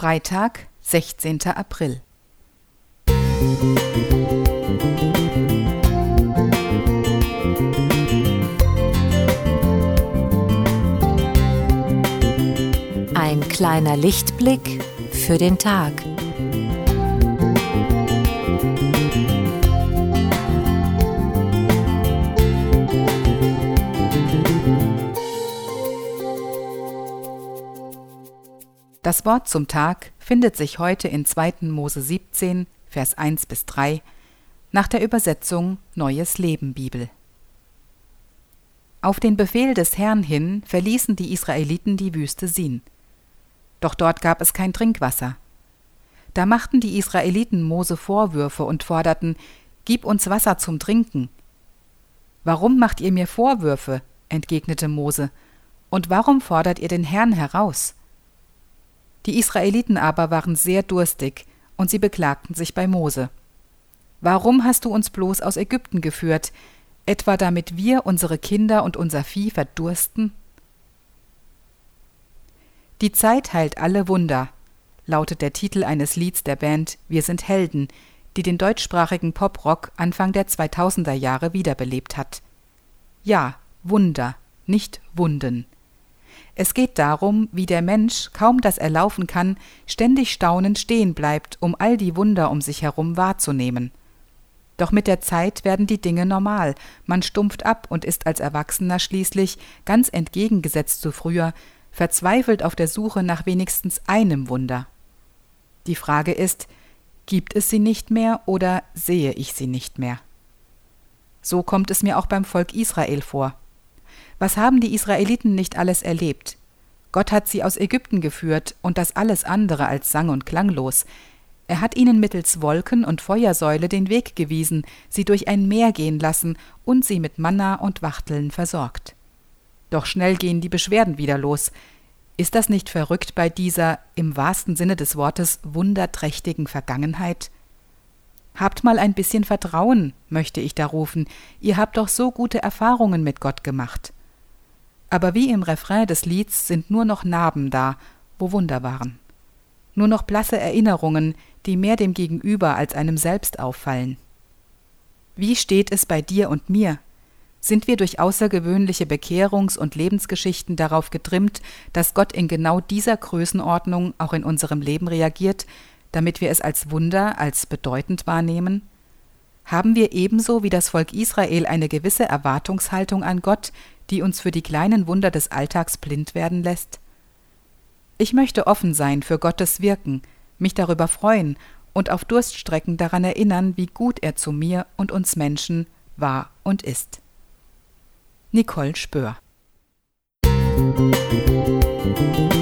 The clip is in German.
Freitag, 16. April. Ein kleiner Lichtblick für den Tag. Das Wort zum Tag findet sich heute in 2. Mose 17, Vers 1-3, nach der Übersetzung Neues Leben Bibel. Auf den Befehl des Herrn hin verließen die Israeliten die Wüste Sin. Doch dort gab es kein Trinkwasser. Da machten die Israeliten Mose Vorwürfe und forderten: »Gib uns Wasser zum Trinken.« »Warum macht ihr mir Vorwürfe?« entgegnete Mose. »Und warum fordert ihr den Herrn heraus?« Die Israeliten aber waren sehr durstig, und sie beklagten sich bei Mose. »Warum hast du uns bloß aus Ägypten geführt, etwa damit wir, unsere Kinder und unser Vieh verdursten?« »Die Zeit heilt alle Wunder«, lautet der Titel eines Lieds der Band Wir sind Helden, die den deutschsprachigen Poprock Anfang der 2000er Jahre wiederbelebt hat. Ja, Wunder, nicht Wunden. Es geht darum, wie der Mensch, kaum dass er laufen kann, ständig staunend stehen bleibt, um all die Wunder um sich herum wahrzunehmen. Doch mit der Zeit werden die Dinge normal, man stumpft ab und ist als Erwachsener schließlich, ganz entgegengesetzt zu früher, verzweifelt auf der Suche nach wenigstens einem Wunder. Die Frage ist: Gibt es sie nicht mehr oder sehe ich sie nicht mehr? So kommt es mir auch beim Volk Israel vor. Was haben die Israeliten nicht alles erlebt? Gott hat sie aus Ägypten geführt und das alles andere als sang- und klanglos. Er hat ihnen mittels Wolken und Feuersäule den Weg gewiesen, sie durch ein Meer gehen lassen und sie mit Manna und Wachteln versorgt. Doch schnell gehen die Beschwerden wieder los. Ist das nicht verrückt bei dieser, im wahrsten Sinne des Wortes, wunderträchtigen Vergangenheit? Habt mal ein bisschen Vertrauen, möchte ich da rufen. Ihr habt doch so gute Erfahrungen mit Gott gemacht. Aber wie im Refrain des Lieds sind nur noch Narben da, wo Wunder waren. Nur noch blasse Erinnerungen, die mehr dem Gegenüber als einem selbst auffallen. Wie steht es bei dir und mir? Sind wir durch außergewöhnliche Bekehrungs- und Lebensgeschichten darauf getrimmt, dass Gott in genau dieser Größenordnung auch in unserem Leben reagiert, damit wir es als Wunder, als bedeutend wahrnehmen? Haben wir ebenso wie das Volk Israel eine gewisse Erwartungshaltung an Gott, die uns für die kleinen Wunder des Alltags blind werden lässt? Ich möchte offen sein für Gottes Wirken, mich darüber freuen und auf Durststrecken daran erinnern, wie gut er zu mir und uns Menschen war und ist. Nicole Spöhr.